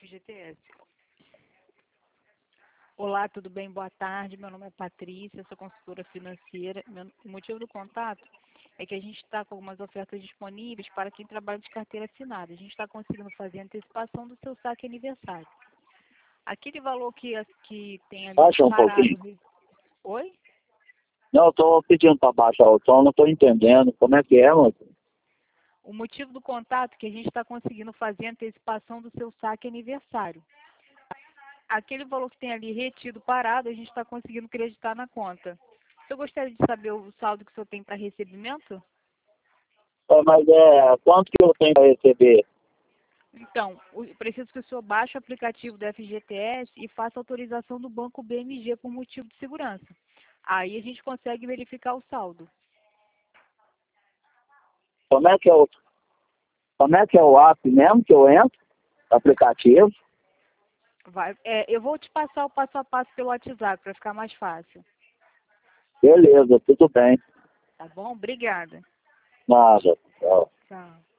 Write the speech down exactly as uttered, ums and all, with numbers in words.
F G T S. Olá, tudo bem? Boa tarde. Meu nome é Patrícia, sou consultora financeira. Meu, o motivo do contato é que a gente está com algumas ofertas disponíveis para quem trabalha de carteira assinada. A gente está conseguindo fazer a antecipação do seu saque aniversário. Aquele valor que, que tem ali Baixa um parado... pouquinho. Oi? Não, eu tô pedindo para baixar o som, não tô entendendo. Como é que é, moço? O motivo do contato é que a gente está conseguindo fazer a antecipação do seu saque aniversário. Aquele valor que tem ali retido parado, a gente está conseguindo creditar na conta. Você gostaria de saber o saldo que o senhor tem para recebimento? É, mas é, quanto que eu tenho para receber? Então, o- preciso que o senhor baixe o aplicativo do F G T S e faça autorização do banco B M G por motivo de segurança. Aí a gente consegue verificar o saldo. Como é que é o, como é que é o app mesmo que eu entro? Aplicativo? Vai, é, eu vou te passar o passo a passo pelo WhatsApp para ficar mais fácil. Beleza, tudo bem. Tá bom? Obrigada. Nada. Tchau. Tchau.